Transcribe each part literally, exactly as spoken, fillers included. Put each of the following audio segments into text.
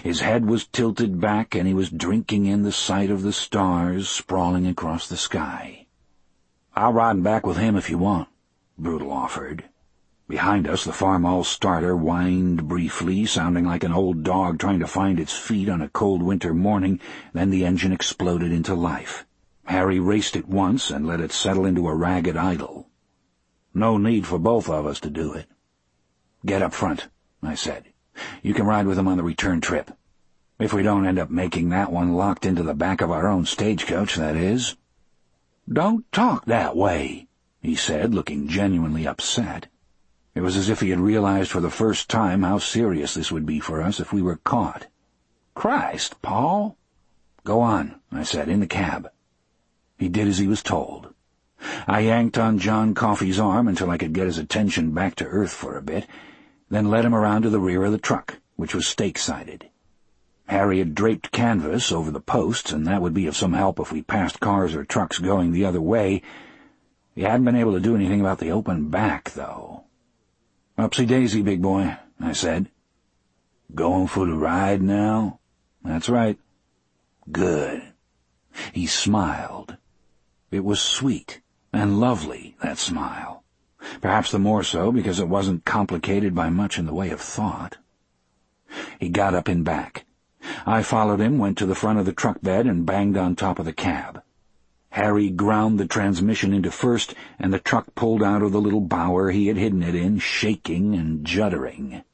His head was tilted back, and he was drinking in the sight of the stars sprawling across the sky. "I'll ride back with him if you want," Brutal offered. Behind us, the Farmall starter whined briefly, sounding like an old dog trying to find its feet on a cold winter morning. Then the engine exploded into life. Harry raced it once and let it settle into a ragged idle. "No need for both of us to do it." "Get up front," I said. "You can ride with him on the return trip. If we don't end up making that one locked into the back of our own stagecoach, that is." "Don't talk that way," he said, looking genuinely upset. It was as if he had realized for the first time how serious this would be for us if we were caught. "Christ, Paul." "Go on," I said, "in the cab." He did as he was told. I yanked on John Coffey's arm until I could get his attention back to earth for a bit, then led him around to the rear of the truck, which was stake-sided. Harry had draped canvas over the posts, and that would be of some help if we passed cars or trucks going the other way. He hadn't been able to do anything about the open back, though. "Upsy-daisy, big boy," I said. "Going for the ride now?" "That's right." "Good." He smiled. It was sweet and lovely, that smile. Perhaps the more so because it wasn't complicated by much in the way of thought. He got up in back. I followed him, went to the front of the truck bed, and banged on top of the cab. Harry ground the transmission into first, and the truck pulled out of the little bower he had hidden it in, shaking and juddering.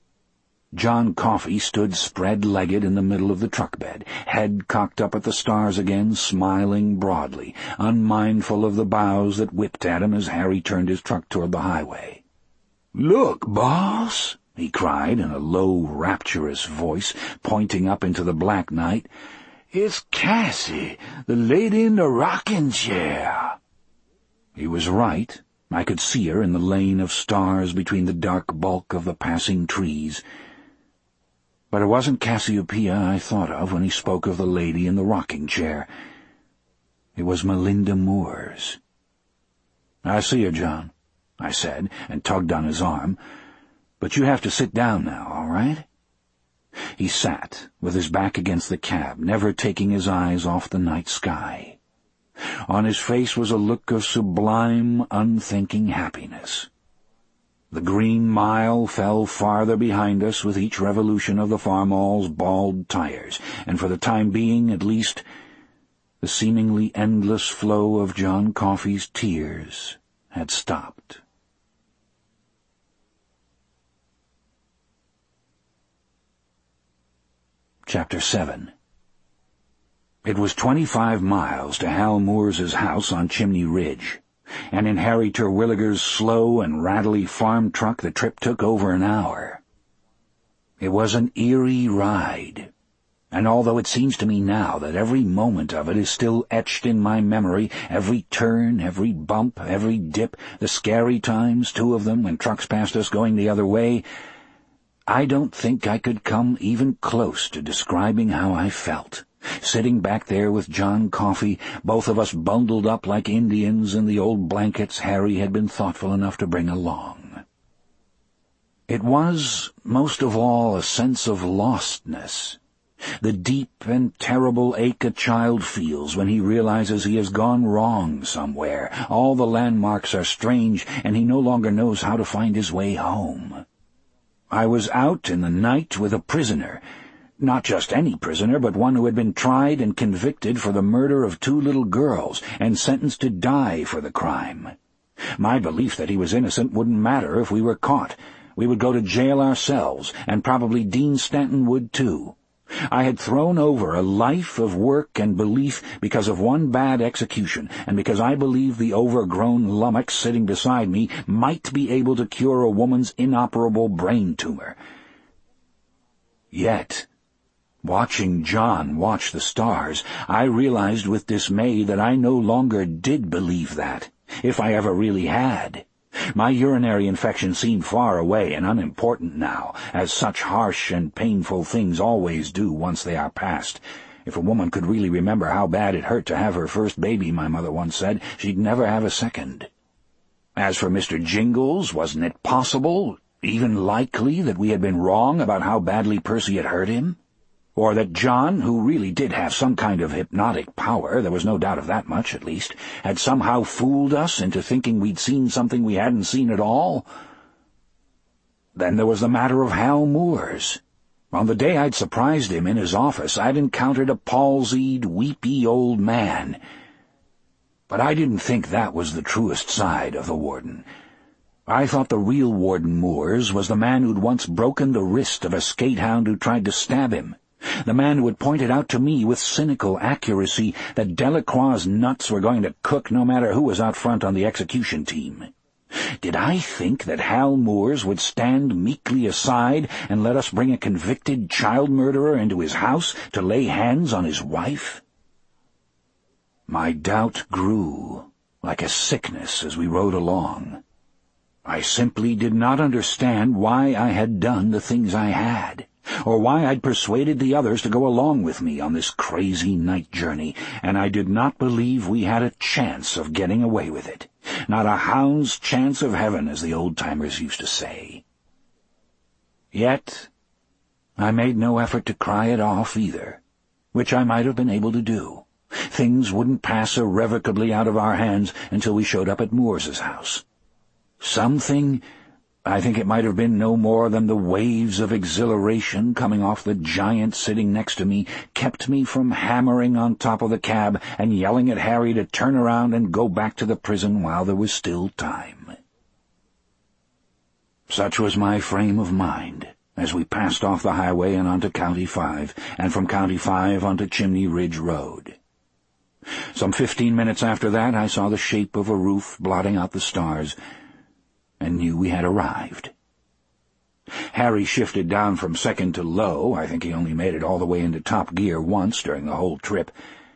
John Coffey stood spread-legged in the middle of the truck bed, head cocked up at the stars again, smiling broadly, unmindful of the boughs that whipped at him as Harry turned his truck toward the highway. "Look, boss!" he cried in a low, rapturous voice, pointing up into the black night. "It's Cassie, the lady in the rocking chair." He was right. I could see her in the lane of stars between the dark bulk of the passing trees. But it wasn't Cassiopeia I thought of when he spoke of the lady in the rocking chair. It was Melinda Moores. "I see her, John," I said, and tugged on his arm. "But you have to sit down now, all right?" He sat, with his back against the cab, never taking his eyes off the night sky. On his face was a look of sublime, unthinking happiness. The green mile fell farther behind us with each revolution of the Farmall's bald tires, and for the time being, at least, the seemingly endless flow of John Coffey's tears had stopped. Chapter seven. It was twenty-five miles to Hal Moore's house on Chimney Ridge, and in Harry Terwilliger's slow and rattly farm truck the trip took over an hour. It was an eerie ride, and although it seems to me now that every moment of it is still etched in my memory, every turn, every bump, every dip, the scary times, two of them, when trucks passed us going the other way, I don't think I could come even close to describing how I felt, sitting back there with John Coffey, both of us bundled up like Indians in the old blankets Harry had been thoughtful enough to bring along. It was, most of all, a sense of lostness, the deep and terrible ache a child feels when he realizes he has gone wrong somewhere. All the landmarks are strange, and he no longer knows how to find his way home. I was out in the night with a prisoner, not just any prisoner, but one who had been tried and convicted for the murder of two little girls and sentenced to die for the crime. My belief that he was innocent wouldn't matter if we were caught. We would go to jail ourselves, and probably Dean Stanton would too. I had thrown over a life of work and belief because of one bad execution, and because I believed the overgrown lummox sitting beside me might be able to cure a woman's inoperable brain tumor. Yet, watching John watch the stars, I realized with dismay that I no longer did believe that, if I ever really had. My urinary infection seemed far away and unimportant now, as such harsh and painful things always do once they are past. If a woman could really remember how bad it hurt to have her first baby, my mother once said, she'd never have a second. As for Mister Jingles, wasn't it possible, even likely, that we had been wrong about how badly Percy had hurt him? or that John, who really did have some kind of hypnotic power, there was no doubt of that much at least, had somehow fooled us into thinking we'd seen something we hadn't seen at all. Then there was the matter of Hal Moores. On the day I'd surprised him in his office, I'd encountered a palsied, weepy old man. But I didn't think that was the truest side of the warden. I thought the real Warden Moores was the man who'd once broken the wrist of a skatehound who tried to stab him, the man who had pointed out to me with cynical accuracy that Delacroix's nuts were going to cook no matter who was out front on the execution team. Did I think that Hal Moores would stand meekly aside and let us bring a convicted child murderer into his house to lay hands on his wife? My doubt grew like a sickness as we rode along. I simply did not understand why I had done the things I had, or why I'd persuaded the others to go along with me on this crazy night journey, and I did not believe we had a chance of getting away with it. Not a hound's chance of heaven, as the old-timers used to say. Yet I made no effort to cry it off either, which I might have been able to do. Things wouldn't pass irrevocably out of our hands until we showed up at Moore's house. Something, I think it might have been no more than the waves of exhilaration coming off the giant sitting next to me, kept me from hammering on top of the cab and yelling at Harry to turn around and go back to the prison while there was still time. Such was my frame of mind as we passed off the highway and onto County Five, and from County Five onto Chimney Ridge Road. Some fifteen minutes after that I saw the shape of a roof blotting out the stars, and knew we had arrived. Harry shifted down from second to low. I think he only made it all the way into top gear once during the whole trip.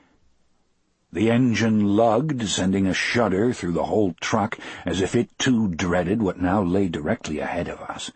The engine lugged, sending a shudder through the whole truck, as if it too dreaded what now lay directly ahead of us.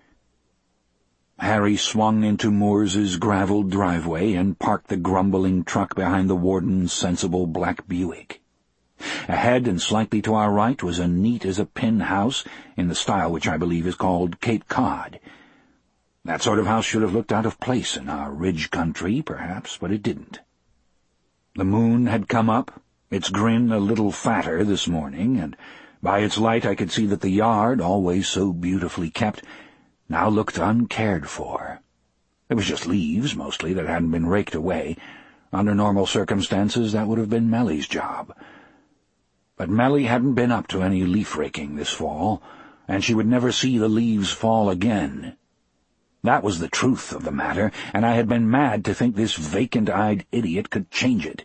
Harry swung into Moore's gravelled driveway and parked the grumbling truck behind the warden's sensible black Buick. Ahead and slightly to our right was a neat-as-a-pin house in the style which I believe is called Cape Cod. That sort of house should have looked out of place in our ridge country, perhaps, but it didn't. The moon had come up, its grin a little fatter this morning, and by its light I could see that the yard, always so beautifully kept, now looked uncared for. It was just leaves, mostly, that hadn't been raked away. Under normal circumstances, that would have been Mellie's job. But Mellie hadn't been up to any leaf-raking this fall, and she would never see the leaves fall again. That was the truth of the matter, and I had been mad to think this vacant-eyed idiot could change it.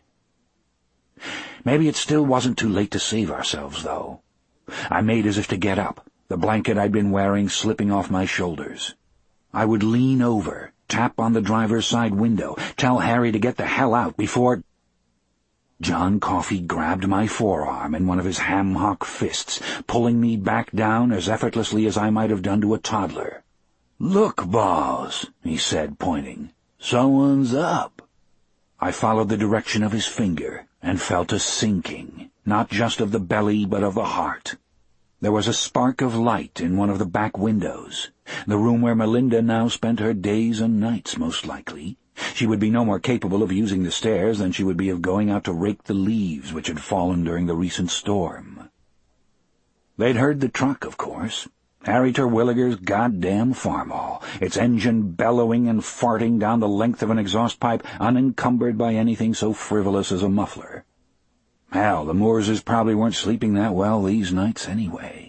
Maybe it still wasn't too late to save ourselves, though. I made as if to get up, the blanket I'd been wearing slipping off my shoulders. I would lean over, tap on the driver's side window, tell Harry to get the hell out before... John Coffey grabbed my forearm in one of his ham-hock fists, pulling me back down as effortlessly as I might have done to a toddler. "Look, boss," he said, pointing. "Someone's up." I followed the direction of his finger and felt a sinking, not just of the belly but of the heart. There was a spark of light in one of the back windows, the room where Melinda now spent her days and nights, most likely. She would be no more capable of using the stairs than she would be of going out to rake the leaves which had fallen during the recent storm. They'd heard the truck, of course. Harry Terwilliger's goddamn farmall, its engine bellowing and farting down the length of an exhaust pipe, unencumbered by anything so frivolous as a muffler. Hell, the Moorses probably weren't sleeping that well these nights anyway.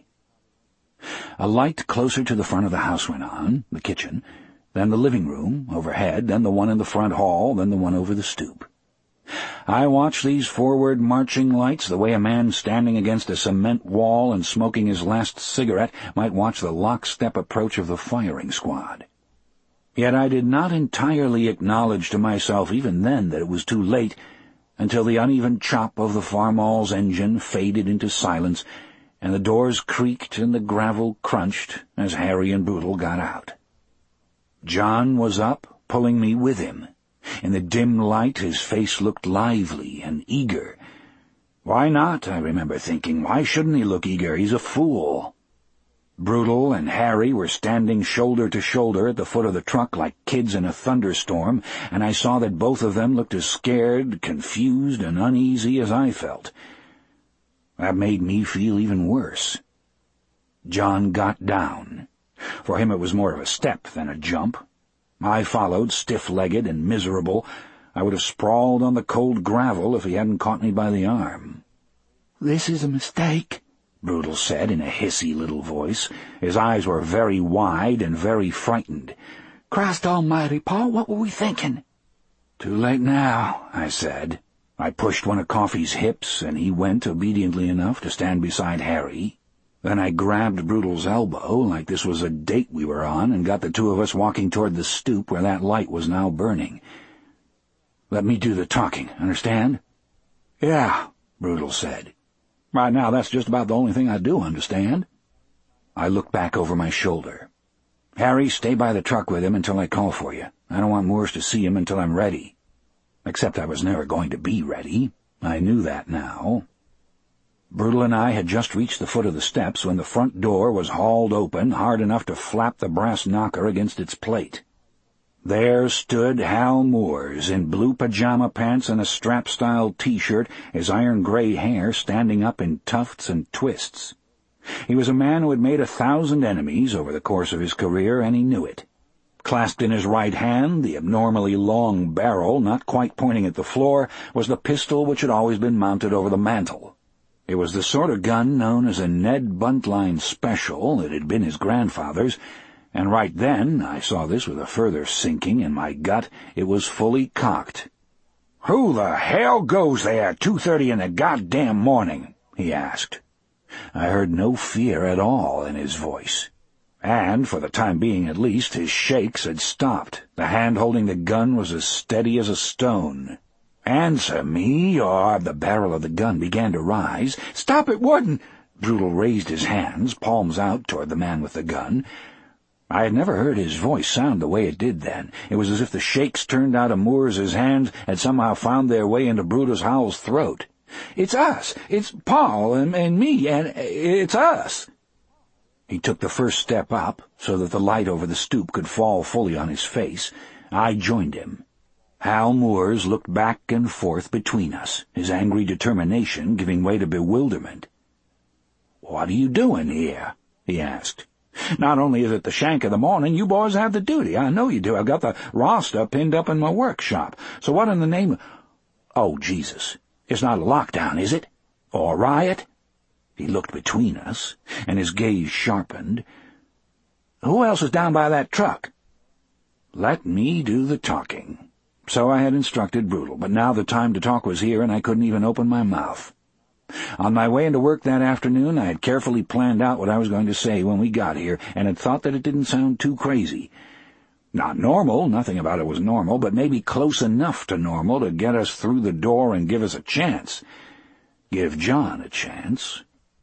A light closer to the front of the house went on, the kitchen, then the living room, overhead, then the one in the front hall, then the one over the stoop. I watched these forward marching lights the way a man standing against a cement wall and smoking his last cigarette might watch the lockstep approach of the firing squad. Yet I did not entirely acknowledge to myself even then that it was too late, until the uneven chop of the farmall's engine faded into silence, and the doors creaked and the gravel crunched as Harry and Boodle got out. John was up, pulling me with him. In the dim light his face looked lively and eager. Why not, I remember thinking. Why shouldn't he look eager? He's a fool. Brutal and Harry were standing shoulder to shoulder at the foot of the truck like kids in a thunderstorm, and I saw that both of them looked as scared, confused, and uneasy as I felt. That made me feel even worse. John got down. For him it was more of a step than a jump. I followed, stiff-legged and miserable. I would have sprawled on the cold gravel if he hadn't caught me by the arm. "This is a mistake," Brutal said in a hissy little voice. His eyes were very wide and very frightened. "Christ almighty, Paul, what were we thinking?" "Too late now," I said. I pushed one of Coffey's hips, and he went obediently enough to stand beside Harry. Then I grabbed Brutal's elbow, like this was a date we were on, and got the two of us walking toward the stoop where that light was now burning. "Let me do the talking, understand?" "Yeah," Brutal said. "Right now, that's just about the only thing I do understand." I looked back over my shoulder. "Harry, stay by the truck with him until I call for you. I don't want Moores to see him until I'm ready." Except I was never going to be ready. I knew that now. Brutal and I had just reached the foot of the steps when the front door was hauled open hard enough to flap the brass knocker against its plate. There stood Hal Moores in blue pajama pants and a strap-style T-shirt, his iron-gray hair standing up in tufts and twists. He was a man who had made a thousand enemies over the course of his career, and he knew it. Clasped in his right hand, the abnormally long barrel, not quite pointing at the floor, was the pistol which had always been mounted over the mantel. It was the sort of gun known as a Ned Buntline Special. It had been his grandfather's, and right then, I saw this with a further sinking in my gut, it was fully cocked. "Who the hell goes there at two thirty in the goddamn morning?" he asked. I heard no fear at all in his voice. And, for the time being at least, his shakes had stopped. The hand holding the gun was as steady as a stone. "Answer me, or—" The barrel of the gun began to rise. "Stop it, Warden!" Brutal raised his hands, palms out, toward the man with the gun. I had never heard his voice sound the way it did then. It was as if the shakes turned out of Moore's hands had somehow found their way into Brutus Howell's throat. "It's us! It's Paul and, and me, and it's us!" He took the first step up, so that the light over the stoop could fall fully on his face. I joined him. Hal Moores looked back and forth between us, his angry determination giving way to bewilderment. "What are you doing here?" he asked. "Not only is it the shank of the morning, you boys have the duty. I know you do. I've got the roster pinned up in my workshop. So what in the name of—" "Oh, Jesus. It's not a lockdown, is it? Or a riot?" He looked between us, and his gaze sharpened. "Who else is down by that truck?" Let me do the talking. So I had instructed Brutal, but now the time to talk was here, and I couldn't even open my mouth. On my way into work that afternoon, I had carefully planned out what I was going to say when we got here, and had thought that it didn't sound too crazy. Not normal, nothing about it was normal, but maybe close enough to normal to get us through the door and give us a chance. Give John a chance.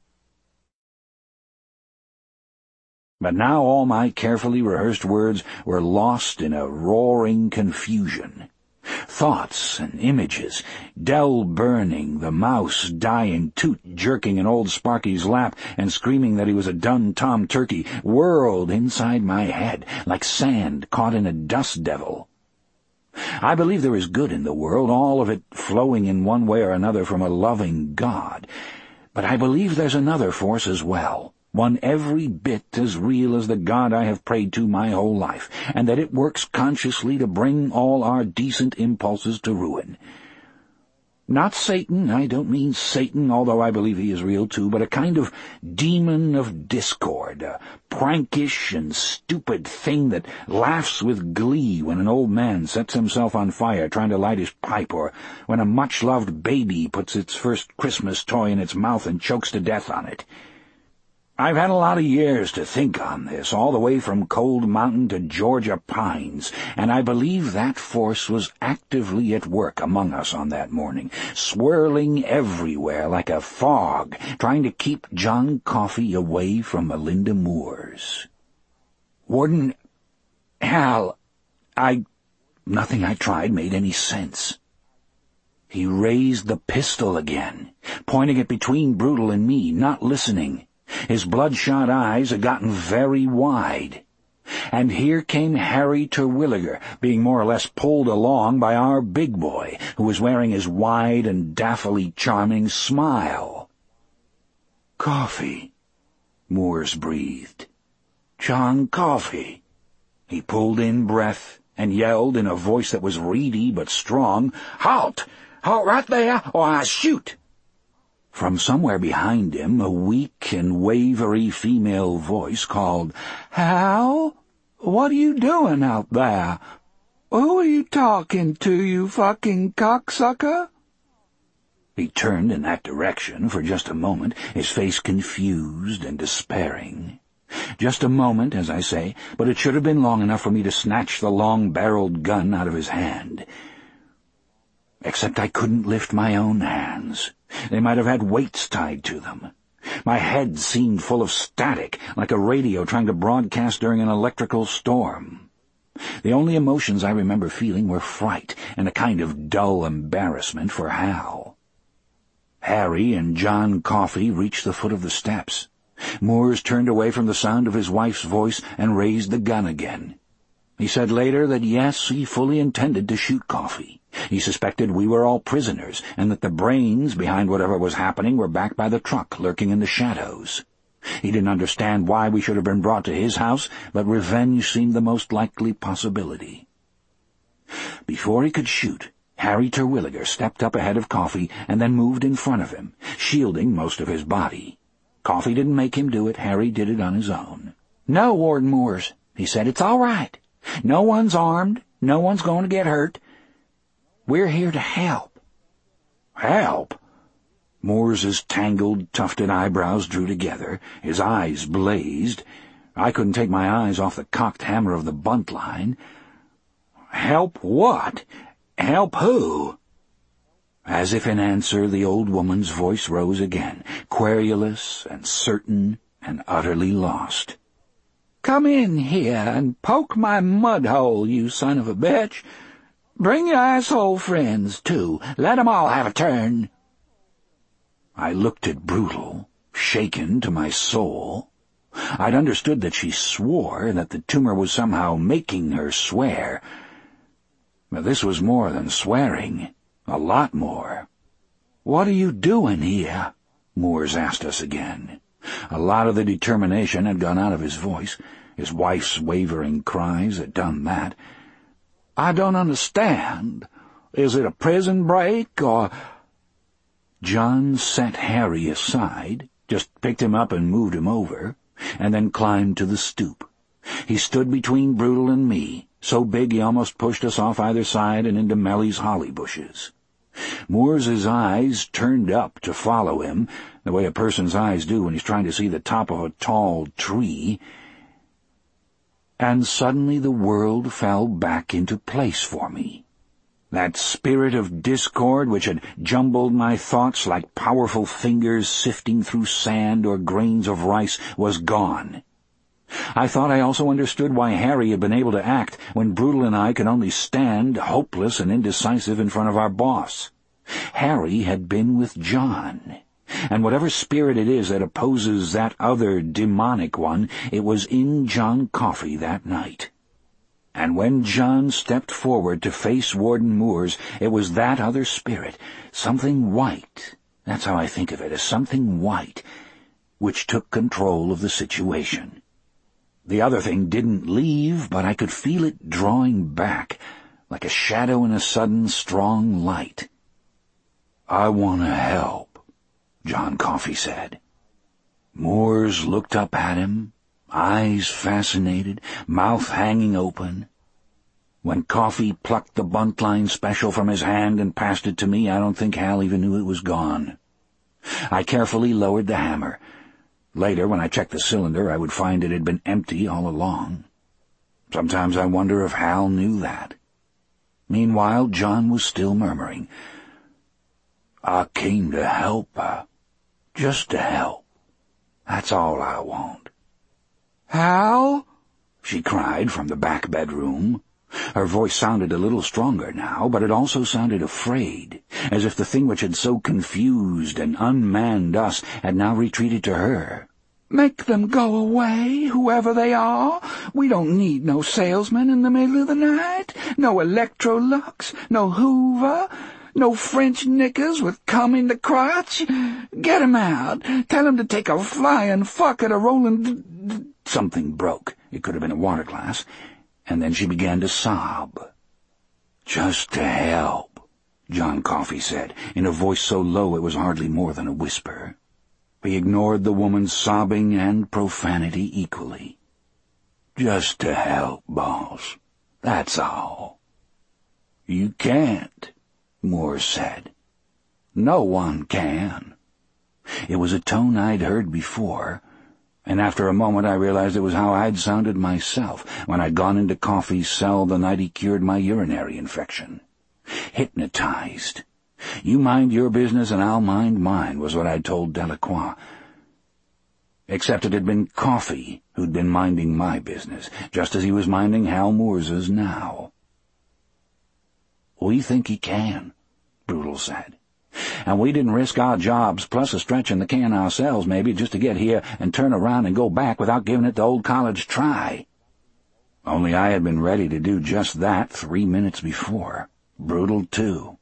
But now all my carefully rehearsed words were lost in a roaring confusion. Thoughts and images, Dell burning, the mouse dying, Toot jerking in old Sparky's lap and screaming that he was a done Tom Turkey, whirled inside my head like sand caught in a dust devil. I believe there is good in the world, all of it flowing in one way or another from a loving God. But I believe there's another force as well, one every bit as real as the God I have prayed to my whole life, and that it works consciously to bring all our decent impulses to ruin. Not Satan, I don't mean Satan, although I believe he is real too, but a kind of demon of discord, a prankish and stupid thing that laughs with glee when an old man sets himself on fire trying to light his pipe, or when a much-loved baby puts its first Christmas toy in its mouth and chokes to death on it. I've had a lot of years to think on this, all the way from Cold Mountain to Georgia pines, and I believe that force was actively at work among us on that morning, swirling everywhere like a fog, trying to keep John Coffey away from Melinda Moores. Warden, Hal, I... Nothing I tried made any sense. He raised the pistol again, pointing it between Brutal and me, not listening. His bloodshot eyes had gotten very wide. And here came Harry Terwilliger, being more or less pulled along by our big boy, who was wearing his wide and daffily charming smile. "Coffee," Moores breathed. "John Coffey." He pulled in breath and yelled in a voice that was reedy but strong, "Halt! Halt right there, or I shoot!" From somewhere behind him, a weak and wavery female voice called, "Hal? What are you doing out there? Who are you talking to, you fucking cocksucker?" He turned in that direction for just a moment, his face confused and despairing. Just a moment, as I say, but it should have been long enough for me to snatch the long-barreled gun out of his hand. Except I couldn't lift my own hands. They might have had weights tied to them. My head seemed full of static, like a radio trying to broadcast during an electrical storm. The only emotions I remember feeling were fright and a kind of dull embarrassment for Hal. Harry and John Coffey reached the foot of the steps. Moores turned away from the sound of his wife's voice and raised the gun again. He said later that yes, he fully intended to shoot Coffey. He suspected we were all prisoners, and that the brains behind whatever was happening were back by the truck, lurking in the shadows. He didn't understand why we should have been brought to his house, but revenge seemed the most likely possibility. Before he could shoot, Harry Terwilliger stepped up ahead of Coffey and then moved in front of him, shielding most of his body. Coffey didn't make him do it. Harry did it on his own. "No, Warden Moores," he said. "It's all right. No one's armed. No one's going to get hurt. We're here to help." "Help?" Moores's tangled, tufted eyebrows drew together. His eyes blazed. I couldn't take my eyes off the cocked hammer of the bunt line. "Help what? Help who?" As if in answer, the old woman's voice rose again, querulous and certain and utterly lost. "Come in here and poke my mud hole, you son of a bitch. Bring your asshole friends, too. Let 'em all have a turn." I looked at Brutal, shaken to my soul. I'd understood that she swore, that the tumor was somehow making her swear. But this was more than swearing. A lot more. "What are you doing here?" Moores asked us again. A lot of the determination had gone out of his voice. His wife's wavering cries had done that. "I don't understand. Is it a prison break, or—" John set Harry aside, just picked him up and moved him over, and then climbed to the stoop. He stood between Brutal and me, so big he almost pushed us off either side and into Mellie's holly bushes. Moores's eyes turned up to follow him, the way a person's eyes do when he's trying to see the top of a tall tree. And suddenly the world fell back into place for me. That spirit of discord which had jumbled my thoughts like powerful fingers sifting through sand or grains of rice was gone. I thought I also understood why Harry had been able to act when Brutal and I could only stand, hopeless and indecisive, in front of our boss. Harry had been with John, and whatever spirit it is that opposes that other demonic one, it was in John Coffey that night. And when John stepped forward to face Warden Moores, it was that other spirit, something white, that's how I think of it, as something white, which took control of the situation. The other thing didn't leave, but I could feel it drawing back, like a shadow in a sudden strong light. "I want to help," John Coffey said. Moores looked up at him, eyes fascinated, mouth hanging open. When Coffey plucked the buntline special from his hand and passed it to me, I don't think Hal even knew it was gone. I carefully lowered the hammer. Later, when I checked the cylinder, I would find it had been empty all along. Sometimes I wonder if Hal knew that. Meanwhile, John was still murmuring, "I came to help her. Just to help. That's all I want." "Hal?" she cried from the back bedroom. Her voice sounded a little stronger now, but it also sounded afraid, as if the thing which had so confused and unmanned us had now retreated to her. Make them go away, whoever they are. We don't need no salesman in the middle of the night, no Electrolux, no Hoover, no French knickers with cum in the crotch. Get 'em out. Tell 'em to take a flying fuck at a rolling—" Something broke. It could have been a water glass. And then she began to sob. "Just to help," John Coffey said, in a voice so low it was hardly more than a whisper. He ignored the woman's sobbing and profanity equally. "Just to help, boss. That's all." "You can't," Moore said. "No one can." It was a tone I'd heard before, and after a moment I realized it was how I'd sounded myself when I'd gone into Coffey's cell the night he cured my urinary infection. Hypnotized. "You mind your business and I'll mind mine," was what I'd told Delacroix. Except it had been Coffey who'd been minding my business, just as he was minding Hal Moore's now. "We think he can," Brutal said. "And we didn't risk our jobs plus a stretch in the can ourselves, maybe, just to get here and turn around and go back without giving it the old college try." Only I had been ready to do just that three minutes before. Brutal, too.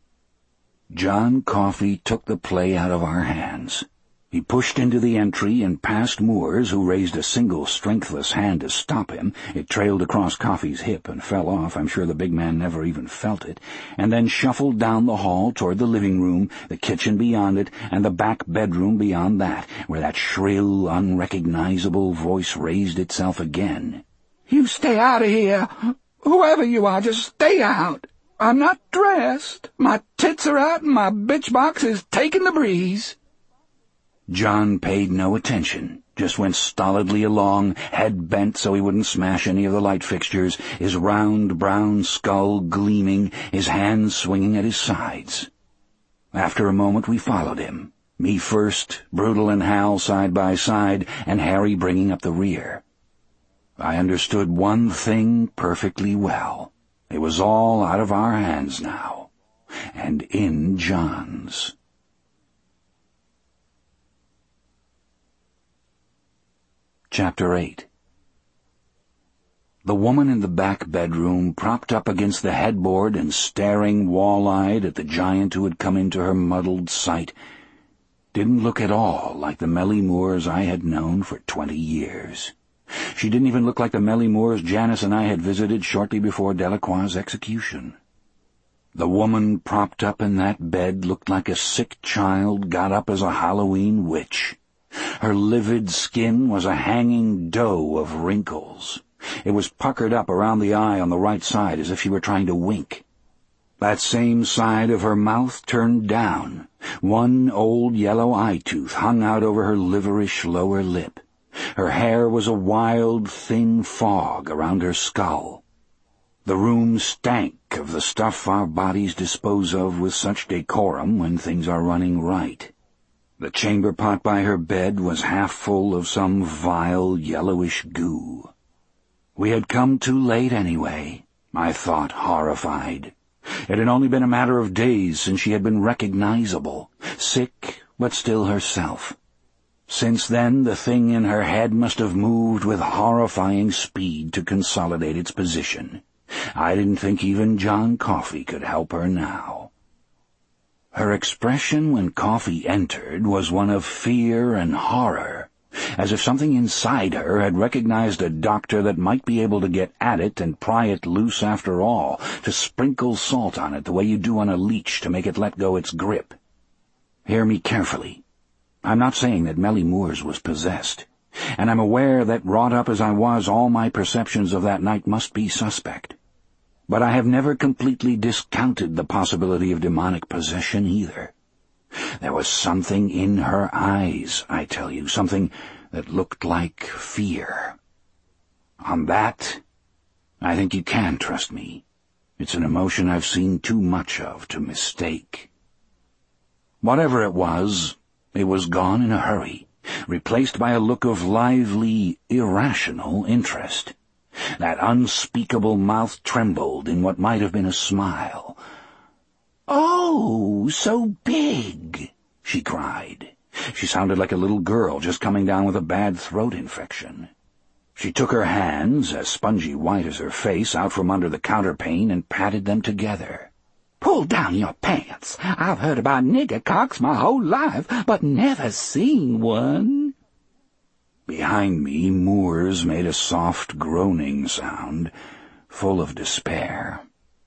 John Coffey took the play out of our hands. He pushed into the entry and past Moores, who raised a single strengthless hand to stop him. It trailed across Coffey's hip and fell off. I'm sure the big man never even felt it. And then shuffled down the hall toward the living room, the kitchen beyond it, and the back bedroom beyond that, where that shrill, unrecognizable voice raised itself again. "You stay out of here! Whoever you are, just stay out! I'm not dressed. My tits are out and my bitch box is taking the breeze." John paid no attention, just went stolidly along, head bent so he wouldn't smash any of the light fixtures, his round brown skull gleaming, his hands swinging at his sides. After a moment we followed him, me first, Brutal and Hal side by side, and Harry bringing up the rear. I understood one thing perfectly well. It was all out of our hands now, and in John's. Chapter eight. The woman in the back bedroom, propped up against the headboard and staring wall-eyed at the giant who had come into her muddled sight, didn't look at all like the Melly Moores I had known for twenty years. She didn't even look like the Melly Moores Janice and I had visited shortly before Delacroix's execution. The woman propped up in that bed looked like a sick child got up as a Halloween witch. Her livid skin was a hanging dough of wrinkles. It was puckered up around the eye on the right side as if she were trying to wink. That same side of her mouth turned down. One old yellow eye tooth hung out over her liverish lower lip. Her hair was a wild, thin fog around her skull. The room stank of the stuff our bodies dispose of with such decorum when things are running right. The chamber pot by her bed was half full of some vile, yellowish goo. We had come too late anyway, I thought, horrified. It had only been a matter of days since she had been recognizable, sick but still herself. Since then, the thing in her head must have moved with horrifying speed to consolidate its position. I didn't think even John Coffey could help her now. Her expression when Coffey entered was one of fear and horror, as if something inside her had recognized a doctor that might be able to get at it and pry it loose after all, to sprinkle salt on it the way you do on a leech to make it let go its grip. Hear me carefully. I'm not saying that Melly Moores was possessed, and I'm aware that, wrought up as I was, all my perceptions of that night must be suspect. But I have never completely discounted the possibility of demonic possession either. There was something in her eyes, I tell you, something that looked like fear. On that, I think you can trust me. It's an emotion I've seen too much of to mistake. Whatever it was, it was gone in a hurry, replaced by a look of lively, irrational interest. That unspeakable mouth trembled in what might have been a smile. "Oh, so big," she cried. She sounded like a little girl just coming down with a bad throat infection. She took her hands, as spongy white as her face, out from under the counterpane and patted them together. "Pull down your pants. I've heard about nigger cocks my whole life, but never seen one." Behind me, Moores made a soft groaning sound, full of despair.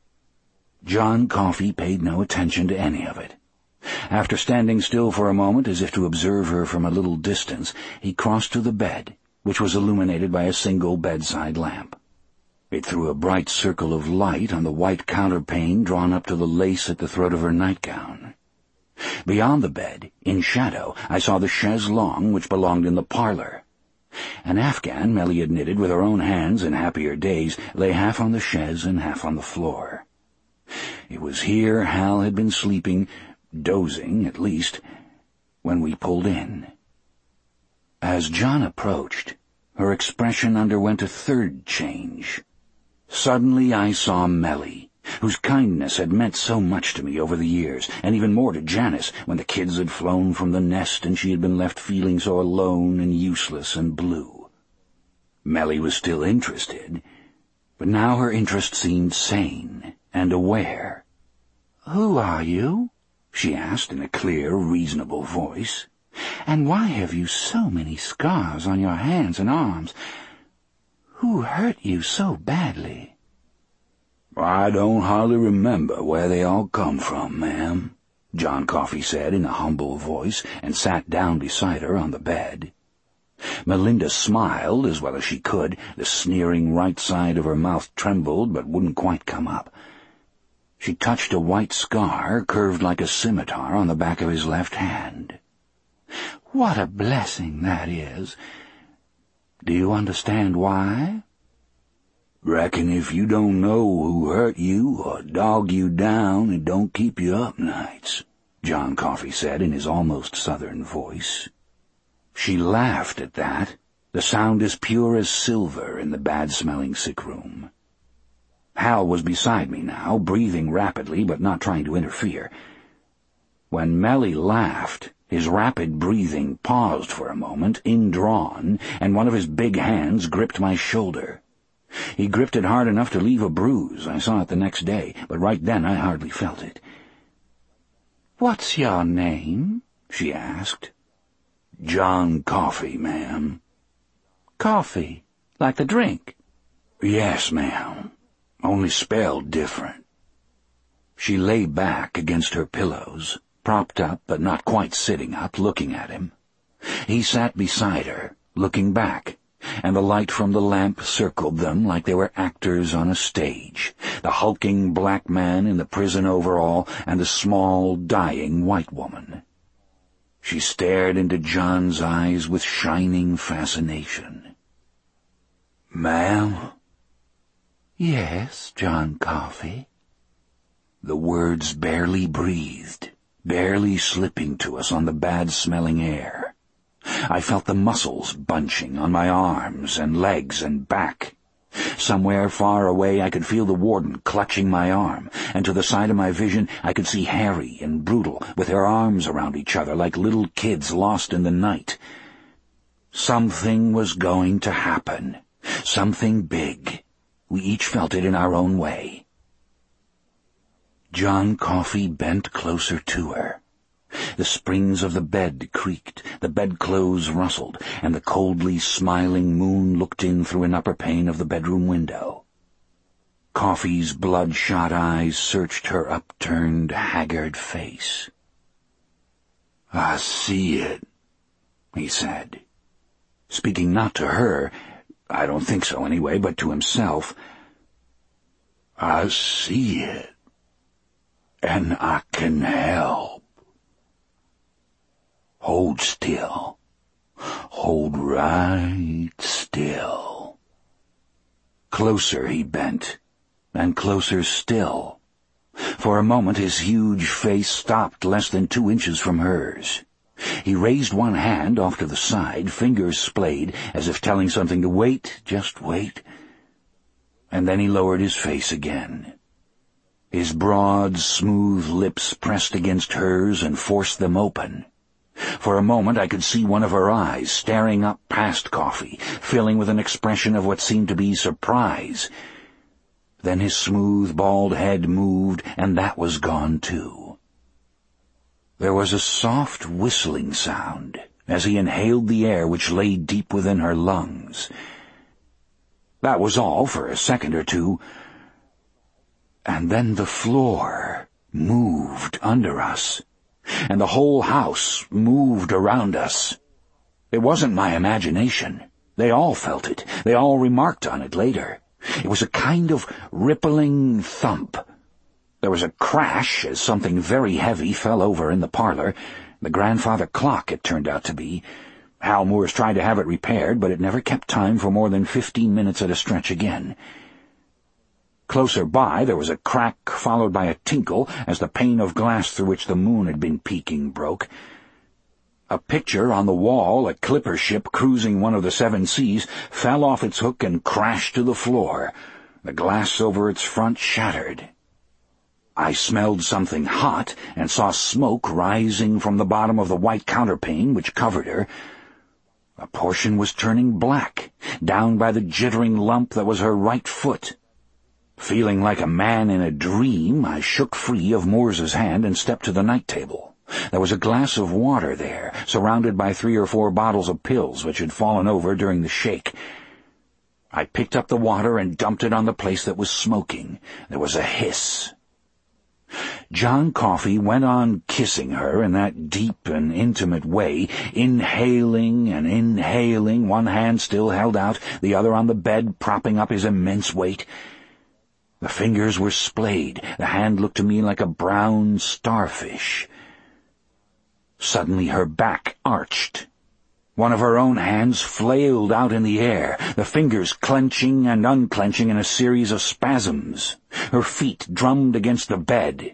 John Coffey paid no attention to any of it. After standing still for a moment as if to observe her from a little distance, he crossed to the bed, which was illuminated by a single bedside lamp. It threw a bright circle of light on the white counterpane drawn up to the lace at the throat of her nightgown. Beyond the bed, in shadow, I saw the chaise longue which belonged in the parlour. An Afghan Melly had knitted with her own hands in happier days lay half on the chaise and half on the floor. It was here Hal had been sleeping, dozing at least, when we pulled in. As John approached, her expression underwent a third change. Suddenly I saw Melly, whose kindness had meant so much to me over the years, and even more to Janice when the kids had flown from the nest and she had been left feeling so alone and useless and blue. Melly was still interested, but now her interest seemed sane and aware. "Who are you?" she asked in a clear, reasonable voice. "And why have you so many scars on your hands and arms? Who hurt you so badly?" "I don't hardly remember where they all come from, ma'am," John Coffey said in a humble voice, and sat down beside her on the bed. Melinda smiled as well as she could. The sneering right side of her mouth trembled but wouldn't quite come up. She touched a white scar, curved like a scimitar, on the back of his left hand. "What a blessing that is. Do you understand why?" "Reckon if you don't know who hurt you or dog you down, it don't keep you up nights," John Coffey said in his almost southern voice. She laughed at that, the sound as pure as silver in the bad-smelling sick room. Hal was beside me now, breathing rapidly but not trying to interfere. When Melly laughed, his rapid breathing paused for a moment, indrawn, and one of his big hands gripped my shoulder. He gripped it hard enough to leave a bruise. I saw it the next day, but right then I hardly felt it. "What's your name?" she asked. "John Coffey, ma'am." "Coffee, like the drink?" "Yes, ma'am, only spelled different." She lay back against her pillows, propped up but not quite sitting up, looking at him. He sat beside her, looking back, and the light from the lamp circled them like they were actors on a stage, the hulking black man in the prison overall and the small, dying white woman. She stared into John's eyes with shining fascination. "Ma'am?" "Yes, John Coffey." The words barely breathed, barely slipping to us on the bad-smelling air. I felt the muscles bunching on my arms and legs and back. Somewhere far away I could feel the warden clutching my arm, and to the side of my vision I could see Harry and Brutal with their arms around each other like little kids lost in the night. Something was going to happen, something big. We each felt it in our own way. John Coffey bent closer to her. The springs of the bed creaked, the bedclothes rustled, and the coldly smiling moon looked in through an upper pane of the bedroom window. Coffey's bloodshot eyes searched her upturned, haggard face. "I see it," he said, speaking not to her, I don't think so anyway, but to himself. "I see it, and I can help. Hold still. Hold right still." Closer he bent, and closer still. For a moment his huge face stopped less than two inches from hers. He raised one hand off to the side, fingers splayed, as if telling something to wait, just wait. And then he lowered his face again. His broad, smooth lips pressed against hers and forced them open. For a moment I could see one of her eyes staring up past Coffee, filling with an expression of what seemed to be surprise. Then his smooth, bald head moved, and that was gone too. There was a soft whistling sound as he inhaled the air which lay deep within her lungs. That was all for a second or two, and then the floor moved under us, and the whole house moved around us. It wasn't my imagination. They all felt it. They all remarked on it later. It was a kind of rippling thump. There was a crash as something very heavy fell over in the parlor. The grandfather clock, it turned out to be. Hal Moores tried to have it repaired, but it never kept time for more than fifteen minutes at a stretch again. Closer by, there was a crack followed by a tinkle as the pane of glass through which the moon had been peeking broke. A picture on the wall, a clipper ship cruising one of the seven seas, fell off its hook and crashed to the floor. The glass over its front shattered. I smelled something hot and saw smoke rising from the bottom of the white counterpane which covered her. A portion was turning black, down by the jittering lump that was her right foot. Feeling like a man in a dream, I shook free of Moores's hand and stepped to the night table. There was a glass of water there, surrounded by three or four bottles of pills which had fallen over during the shake. I picked up the water and dumped it on the place that was smoking. There was a hiss. John Coffey went on kissing her in that deep and intimate way, inhaling and inhaling, one hand still held out, the other on the bed propping up his immense weight. The fingers were splayed. The hand looked to me like a brown starfish. Suddenly her back arched. One of her own hands flailed out in the air, the fingers clenching and unclenching in a series of spasms. Her feet drummed against the bed.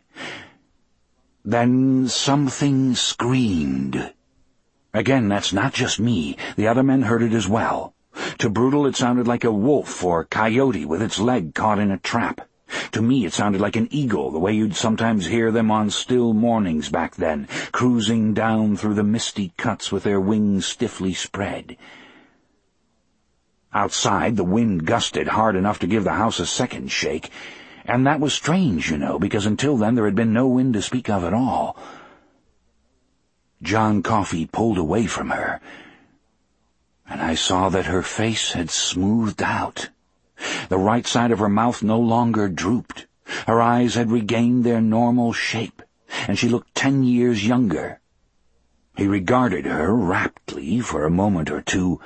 Then something screamed. Again, that's not just me. The other men heard it as well. To Brutal it sounded like a wolf or coyote with its leg caught in a trap. To me it sounded like an eagle, the way you'd sometimes hear them on still mornings back then, cruising down through the misty cuts with their wings stiffly spread. Outside, the wind gusted hard enough to give the house a second shake, and that was strange, you know, because until then there had been no wind to speak of at all. John Coffey pulled away from her, and I saw that her face had smoothed out. The right side of her mouth no longer drooped. Her eyes had regained their normal shape, and she looked ten years younger. He regarded her raptly for a moment or two,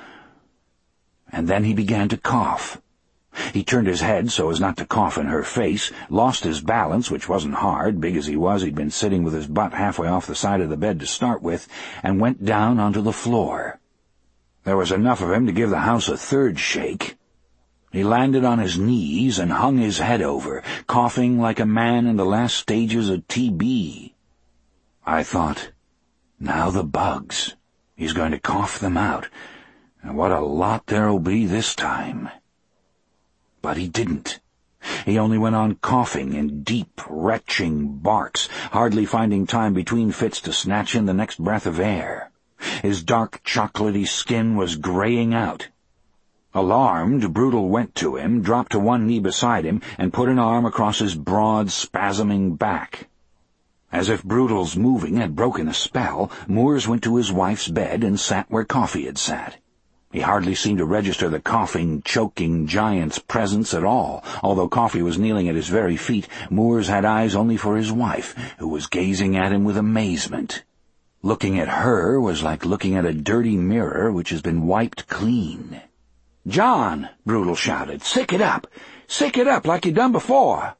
and then he began to cough. He turned his head so as not to cough in her face, lost his balance, which wasn't hard. Big as he was, he'd been sitting with his butt halfway off the side of the bed to start with, and went down onto the floor. There was enough of him to give the house a third shake. He landed on his knees and hung his head over, coughing like a man in the last stages of T B. I thought, now the bugs. He's going to cough them out, and what a lot there'll be this time. But he didn't. He only went on coughing in deep, retching barks, hardly finding time between fits to snatch in the next breath of air. His dark, chocolatey skin was graying out. Alarmed, Brutal went to him, dropped to one knee beside him, and put an arm across his broad, spasming back. As if Brutal's moving had broken a spell, Moores went to his wife's bed and sat where Coffey had sat. He hardly seemed to register the coughing, choking giant's presence at all. Although Coffey was kneeling at his very feet, Moores had eyes only for his wife, who was gazing at him with amazement. Looking at her was like looking at a dirty mirror which has been wiped clean. "John," Brutal shouted, "sick it up! Sick it up like you done before!"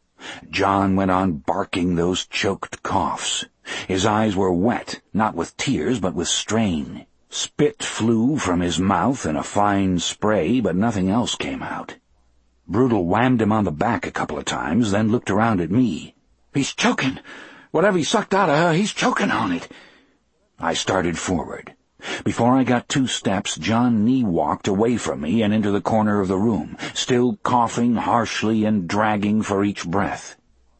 John went on barking those choked coughs. His eyes were wet, not with tears, but with strain. Spit flew from his mouth in a fine spray, but nothing else came out. Brutal whammed him on the back a couple of times, then looked around at me. "He's choking! Whatever he sucked out of her, he's choking on it!" I started forward. Before I got two steps, John knee-walked away from me and into the corner of the room, still coughing harshly and dragging for each breath.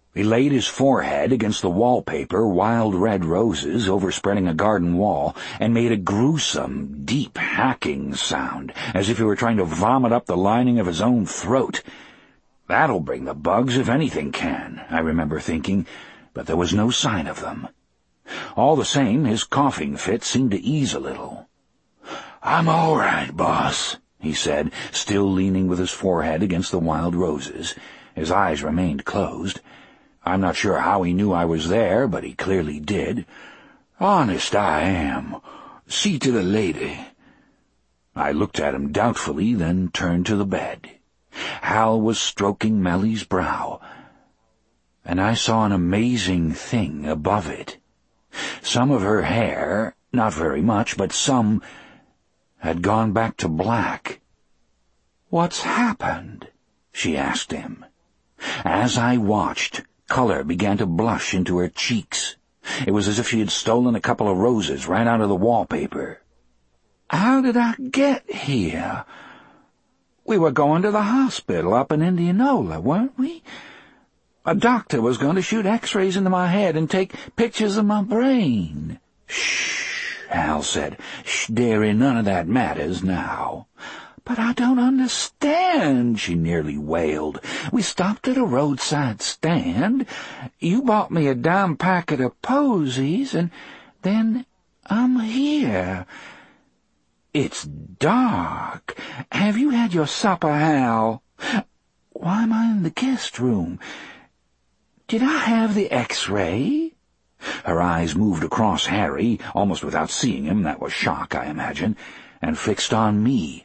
He laid his forehead against the wallpaper, wild red roses overspreading a garden wall, and made a gruesome, deep hacking sound, as if he were trying to vomit up the lining of his own throat. That'll bring the bugs if anything can, I remember thinking, but there was no sign of them. All the same, his coughing fit seemed to ease a little. "I'm all right, boss," he said, still leaning with his forehead against the wild roses. His eyes remained closed. I'm not sure how he knew I was there, but he clearly did. "Honest, I am. See to the lady." I looked at him doubtfully, then turned to the bed. Hal was stroking Mellie's brow, and I saw an amazing thing above it. Some of her hair, not very much, but some, had gone back to black. "What's happened?" she asked him. As I watched, color began to blush into her cheeks. It was as if she had stolen a couple of roses right out of the wallpaper. "How did I get here? We were going to the hospital up in Indianola, weren't we? A doctor was going to shoot x-rays into my head and take pictures of my brain." "Shh," Hal said. "Shh, dearie, none of that matters now." "But I don't understand," she nearly wailed. "We stopped at a roadside stand. You bought me a dime packet of posies, and then I'm here. It's dark. Have you had your supper, Hal? Why am I in the guest room? Did I have the x-ray?" Her eyes moved across Harry, almost without seeing him, that was shock, I imagine, and fixed on me.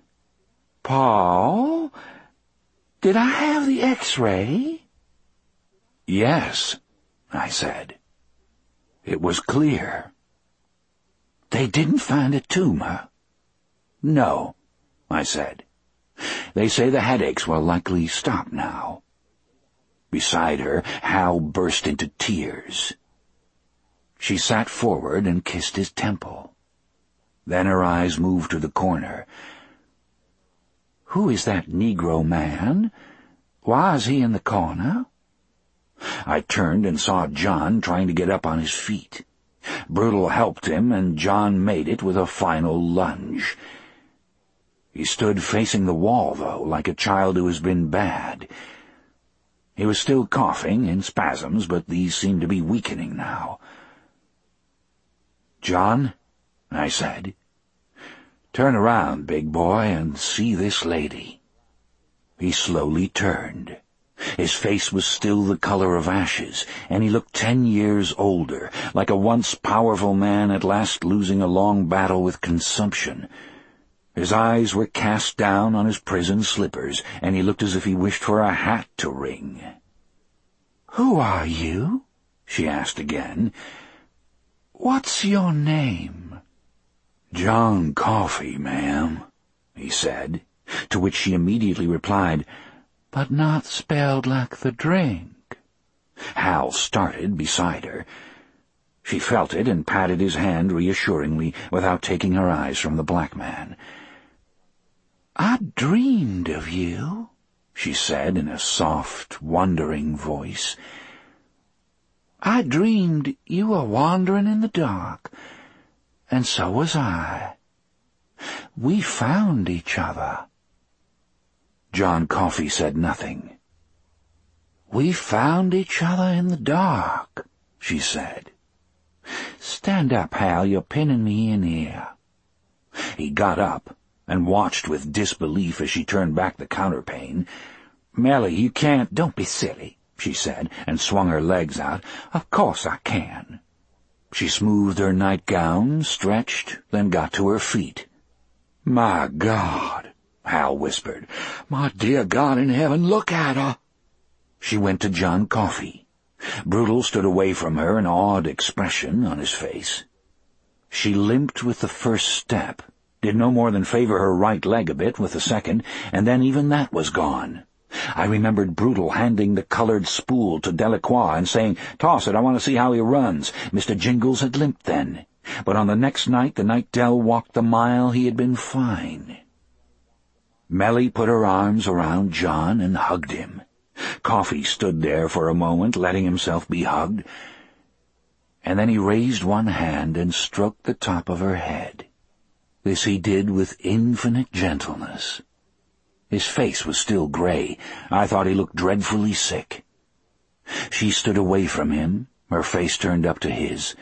"Paul, did I have the x-ray?" "Yes," I said. It was clear. "They didn't find a tumor?" "No," I said. "They say the headaches will likely stop now." Beside her, Hal burst into tears. She sat forward and kissed his temple. Then her eyes moved to the corner. "Who is that Negro man? Why is he in the corner?" I turned and saw John trying to get up on his feet. Brutal helped him, and John made it with a final lunge. He stood facing the wall, though, like a child who has been bad. He was still coughing in spasms, but these seemed to be weakening now. "John," I said, "turn around, big boy, and see this lady." He slowly turned. His face was still the color of ashes, and he looked ten years older, like a once powerful man at last losing a long battle with consumption. His eyes were cast down on his prison slippers, and he looked as if he wished for a hat to ring. "Who are you?" she asked again. "What's your name?" "John Coffey, ma'am," he said, to which she immediately replied, "But not spelled like the drink." Hal started beside her. She felt it and patted his hand reassuringly without taking her eyes from the black man. "I dreamed of you," she said in a soft, wondering voice. "I dreamed you were wandering in the dark, and so was I. We found each other." John Coffey said nothing. "We found each other in the dark," she said. "Stand up, Hal, you're pinning me in here." He got up and watched with disbelief as she turned back the counterpane. "Mellie, you can't—" "Don't be silly," she said, and swung her legs out. "Of course I can." She smoothed her nightgown, stretched, then got to her feet. "My God," Hal whispered. "My dear God in heaven, look at her." She went to John Coffey. Brutal stood away from her, an awed expression on his face. She limped with the first step, did no more than favor her right leg a bit with the second, and then even that was gone. I remembered Brutal handing the colored spool to Delacroix and saying, "Toss it, I want to see how he runs." Mister Jingles had limped then, but on the next night, the night Del walked the mile, he had been fine. Mellie put her arms around John and hugged him. Coffee stood there for a moment, letting himself be hugged, and then he raised one hand and stroked the top of her head. This he did with infinite gentleness. His face was still gray. I thought he looked dreadfully sick. She stood away from him, her face turned up to his.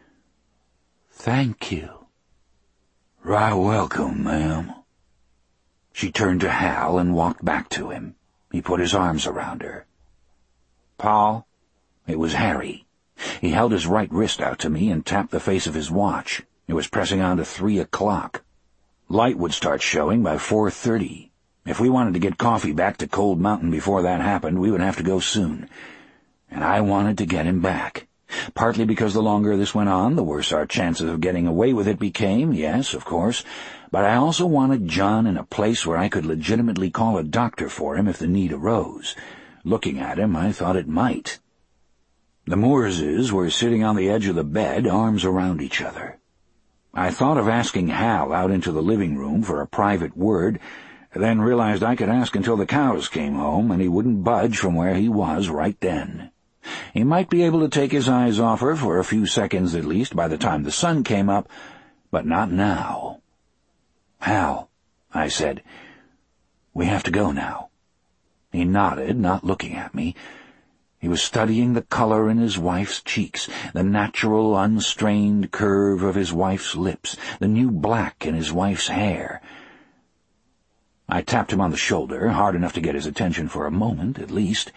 "Thank you." "Right welcome, ma'am." She turned to Hal and walked back to him. He put his arms around her. "Paul?" It was Harry. He held his right wrist out to me and tapped the face of his watch. It was pressing on to three o'clock. Light would start showing by four thirty. If we wanted to get coffee back to Cold Mountain before that happened, we would have to go soon. And I wanted to get him back. Partly because the longer this went on, the worse our chances of getting away with it became, yes, of course, but I also wanted John in a place where I could legitimately call a doctor for him if the need arose. Looking at him, I thought it might. The Moorses were sitting on the edge of the bed, arms around each other. I thought of asking Hal out into the living room for a private word, then realized I could ask until the cows came home, and he wouldn't budge from where he was right then. He might be able to take his eyes off her for a few seconds at least by the time the sun came up, but not now. "Hal," I said, "we have to go now." He nodded, not looking at me. He was studying the color in his wife's cheeks, the natural, unstrained curve of his wife's lips, the new black in his wife's hair. I tapped him on the shoulder, hard enough to get his attention for a moment, at least.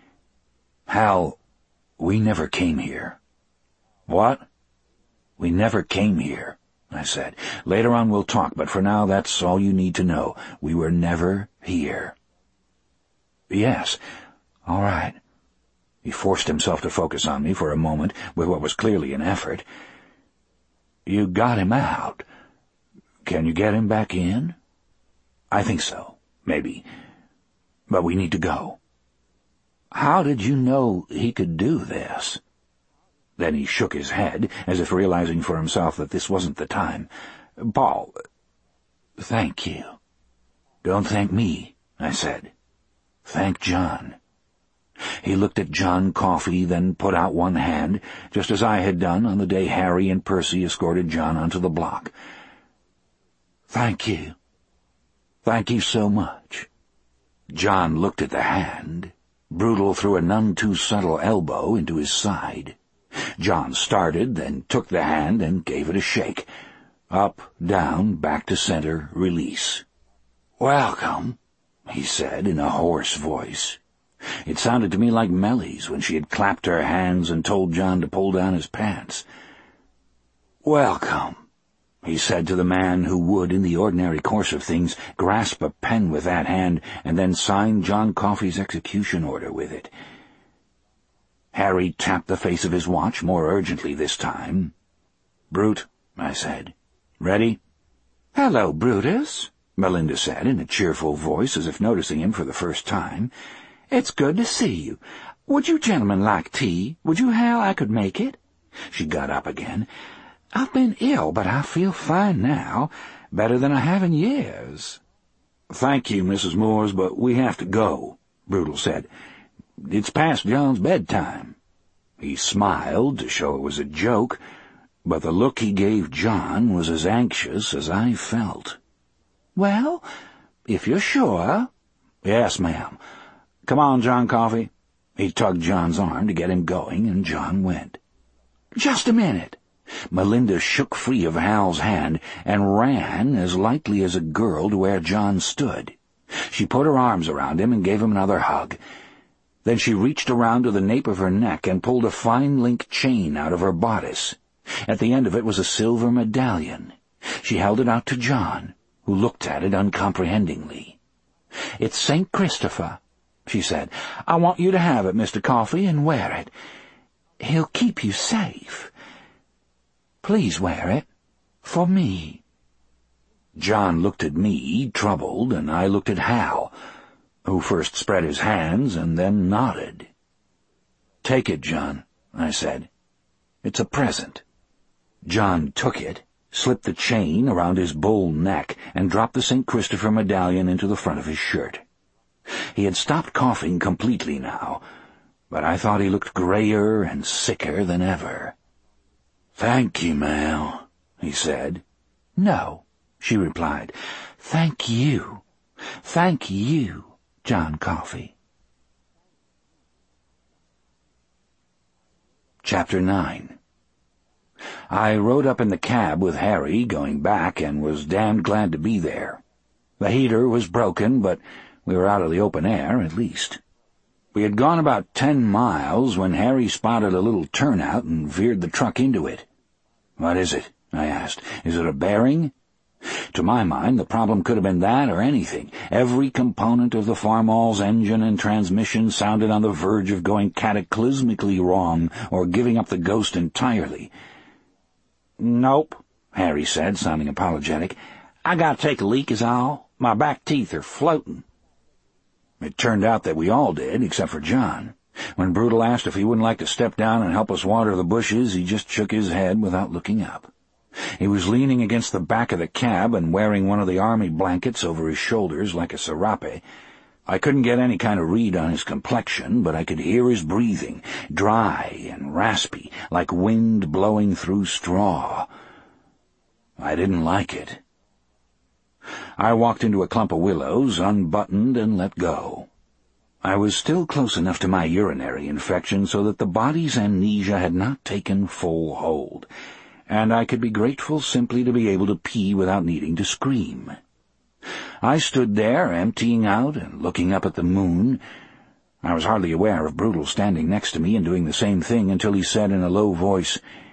"Hal, we never came here." "What?" "We never came here," I said. "Later on we'll talk, but for now that's all you need to know. We were never here." "Yes, all right." He forced himself to focus on me for a moment with what was clearly an effort. "You got him out. Can you get him back in?" "I think so, maybe. But we need to go." "How did you know he could do this?" Then he shook his head, as if realizing for himself that this wasn't the time. "Paul, thank you." "Don't thank me," I said. "Thank John." He looked at John Coffey, then put out one hand, just as I had done on the day Harry and Percy escorted John onto the block. "Thank you. Thank you so much." John looked at the hand. Brutal threw a none-too-subtle elbow into his side. John started, then took the hand and gave it a shake. Up, down, back to center, release. "Welcome," he said in a hoarse voice. It sounded to me like Mellie's when she had clapped her hands and told John to pull down his pants. "Welcome," he said to the man who would, in the ordinary course of things, grasp a pen with that hand and then sign John Coffey's execution order with it. Harry tapped the face of his watch more urgently this time. "Brute," I said. "Ready?" "Hello, Brutus," Melinda said in a cheerful voice, as if noticing him for the first time. "It's good to see you. Would you gentlemen like tea? Would you, Hal? I could make it." She got up again. "I've been ill, but I feel fine now, better than I have in years." "Thank you, Missus Moores, but we have to go," Brutal said. "It's past John's bedtime." He smiled to show it was a joke, but the look he gave John was as anxious as I felt. "Well, if you're sure." "Yes, ma'am. Come on, John Coffey." He tugged John's arm to get him going, and John went. "Just a minute." Melinda shook free of Hal's hand and ran as lightly as a girl to where John stood. She put her arms around him and gave him another hug. Then she reached around to the nape of her neck and pulled a fine link chain out of her bodice. At the end of it was a silver medallion. She held it out to John, who looked at it uncomprehendingly. "It's Saint Christopher," she said. "I want you to have it, Mister Coffey, and wear it. He'll keep you safe. Please wear it. For me." John looked at me, troubled, and I looked at Hal, who first spread his hands and then nodded. "Take it, John," I said. "It's a present." John took it, slipped the chain around his bull neck, and dropped the Saint Christopher medallion into the front of his shirt. He had stopped coughing completely now, but I thought he looked grayer and sicker than ever. "Thank you, Mal," he said. "No," she replied. "Thank you. Thank you, John Coffey." Chapter nine. I rode up in the cab with Harry going back and was damned glad to be there. The heater was broken, but we were out of the open air, at least. We had gone about ten miles when Harry spotted a little turnout and veered the truck into it. "What is it?" I asked. "Is it a bearing?" To my mind, the problem could have been that or anything. Every component of the Farmall's engine and transmission sounded on the verge of going cataclysmically wrong or giving up the ghost entirely. "Nope," Harry said, sounding apologetic. "I gotta take a leak is all. My back teeth are floating." It turned out that we all did, except for John. When Brutal asked if he wouldn't like to step down and help us water the bushes, he just shook his head without looking up. He was leaning against the back of the cab and wearing one of the army blankets over his shoulders like a serape. I couldn't get any kind of read on his complexion, but I could hear his breathing, dry and raspy, like wind blowing through straw. I didn't like it. I walked into a clump of willows, unbuttoned, and let go. I was still close enough to my urinary infection so that the body's amnesia had not taken full hold, and I could be grateful simply to be able to pee without needing to scream. I stood there, emptying out and looking up at the moon. I was hardly aware of Brutal standing next to me and doing the same thing until he said in a low voice,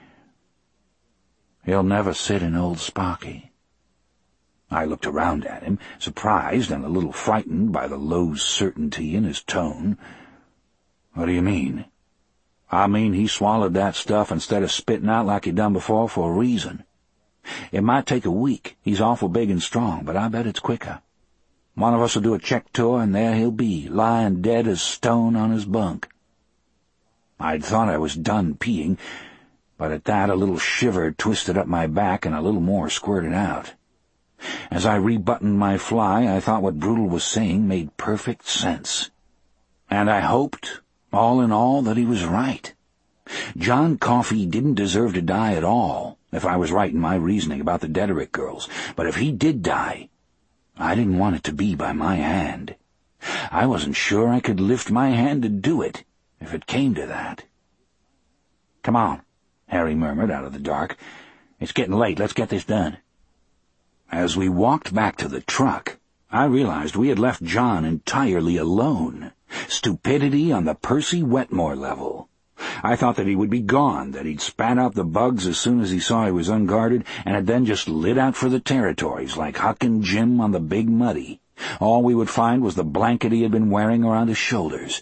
"He'll never sit in Old Sparky." I looked around at him, surprised and a little frightened by the low certainty in his tone. "What do you mean?" "I mean he swallowed that stuff instead of spitting out like he done before for a reason. It might take a week. He's awful big and strong, but I bet it's quicker. One of us will do a check tour, and there he'll be, lying dead as stone on his bunk." I'd thought I was done peeing, but at that a little shiver twisted up my back and a little more squirted out. As I rebuttoned my fly, I thought what Brutal was saying made perfect sense. And I hoped, all in all, that he was right. John Coffey didn't deserve to die at all, if I was right in my reasoning about the Dederick girls, but if he did die, I didn't want it to be by my hand. I wasn't sure I could lift my hand to do it, if it came to that. "Come on," Harry murmured out of the dark. "It's getting late. Let's get this done." As we walked back to the truck, I realized we had left John entirely alone. Stupidity on the Percy Wetmore level. I thought that he would be gone, that he'd spat out the bugs as soon as he saw I was unguarded, and had then just lit out for the territories like Huck and Jim on the Big Muddy. All we would find was the blanket he had been wearing around his shoulders.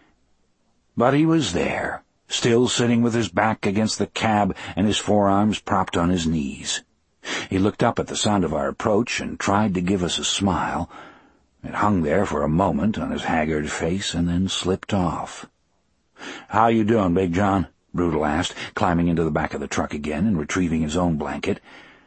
But he was there, still sitting with his back against the cab and his forearms propped on his knees. He looked up at the sound of our approach and tried to give us a smile. It hung there for a moment on his haggard face and then slipped off. "How you doing, Big John?" Brutal asked, climbing into the back of the truck again and retrieving his own blanket.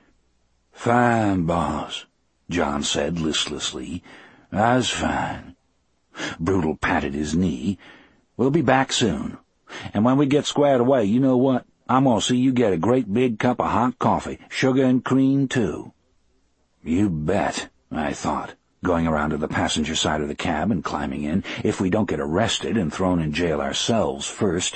"Fine, boss," John said listlessly. "I's fine." Brutal patted his knee. "We'll be back soon. And when we get squared away, you know what? I'm gonna see you get a great big cup of hot coffee, sugar and cream, too." You bet, I thought, going around to the passenger side of the cab and climbing in, if we don't get arrested and thrown in jail ourselves first.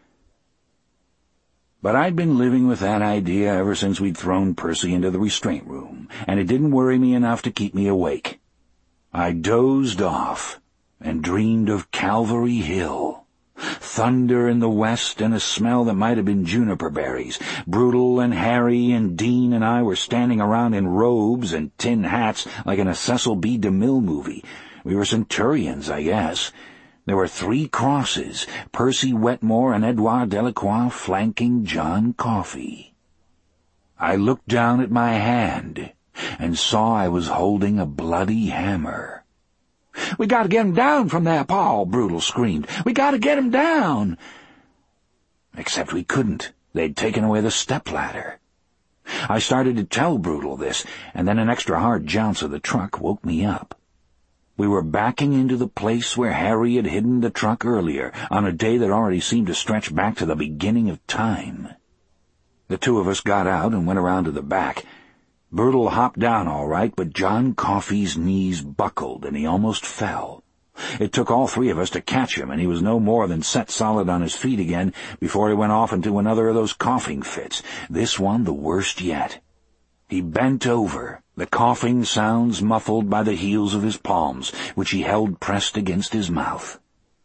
But I'd been living with that idea ever since we'd thrown Percy into the restraint room, and it didn't worry me enough to keep me awake. I dozed off and dreamed of Calvary Hill. Thunder in the west and a smell that might have been juniper berries. Brutal and Harry and Dean and I were standing around in robes and tin hats like in a Cecil B. DeMille movie. We were centurions, I guess. There were three crosses, Percy Wetmore and Edouard Delacroix flanking John Coffey. I looked down at my hand and saw I was holding a bloody hammer. "We gotta get him down from there, Paul," Brutal screamed. "We gotta get him down." Except we couldn't. They'd taken away the stepladder. I started to tell Brutal this, and then an extra hard jounce of the truck woke me up. We were backing into the place where Harry had hidden the truck earlier, on a day that already seemed to stretch back to the beginning of time. The two of us got out and went around to the back. Brutal hopped down all right, but John Coffey's knees buckled and he almost fell. It took all three of us to catch him, and he was no more than set solid on his feet again before he went off into another of those coughing fits, this one the worst yet. He bent over, the coughing sounds muffled by the heels of his palms, which he held pressed against his mouth.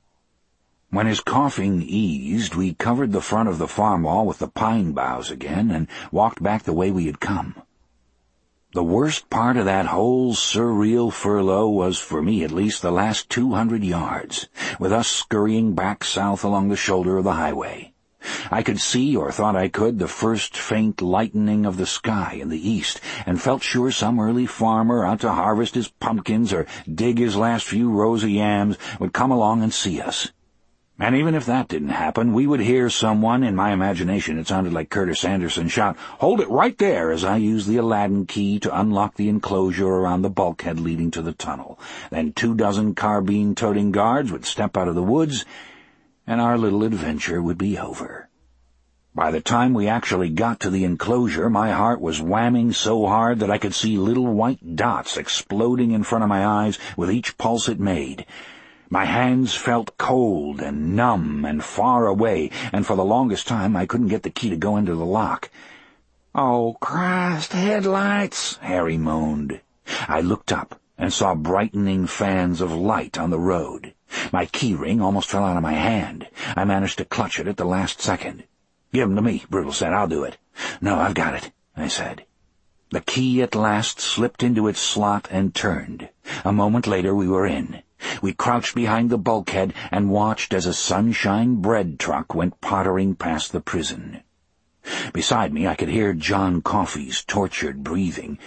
When his coughing eased, we covered the front of the farm wall with the pine boughs again and walked back the way we had come. The worst part of that whole surreal furlough was, for me at least, the last two hundred yards, with us scurrying back south along the shoulder of the highway. I could see, or thought I could, the first faint lightening of the sky in the east, and felt sure some early farmer out to harvest his pumpkins or dig his last few rows of yams would come along and see us. And even if that didn't happen, we would hear someone, in my imagination it sounded like Curtis Anderson, shout, "Hold it right there," as I used the Aladdin key to unlock the enclosure around the bulkhead leading to the tunnel. Then two dozen carbine-toting guards would step out of the woods, and our little adventure would be over. By the time we actually got to the enclosure, my heart was whamming so hard that I could see little white dots exploding in front of my eyes with each pulse it made. My hands felt cold and numb and far away, and for the longest time I couldn't get the key to go into the lock. "Oh, Christ, headlights!" Harry moaned. I looked up and saw brightening fans of light on the road. My key ring almost fell out of my hand. I managed to clutch it at the last second. "Give 'em to me," Brutal said. "I'll do it." "No, I've got it," I said. The key at last slipped into its slot and turned. A moment later we were in. We crouched behind the bulkhead and watched as a sunshine bread truck went pottering past the prison. Beside me I could hear John Coffey's tortured breathing.